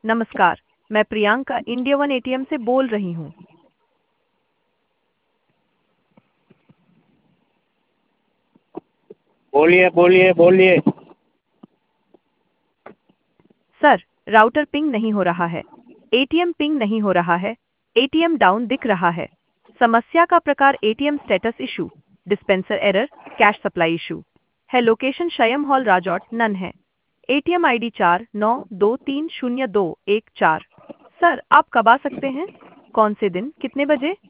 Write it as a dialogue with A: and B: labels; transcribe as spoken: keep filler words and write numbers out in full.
A: नमस्कार, मैं Priyanka India one ATM से बोल रही हूँ।
B: बोलिए बोलिए बोलिए।
A: सर, राउटर पिंग नहीं हो रहा है। एटीएम पिंग नहीं हो रहा है। एटीएम डाउन दिख रहा है। समस्या का प्रकार ATM status issue, dispenser error, cash supply issue है। लोकेशन शयम हॉल राजौट नन है। एटीएम आईडी चार नौ दो तीन शून्य दो एक चार। सर, आप कब आ सकते हैं? कौन से दिन, कितने बजे?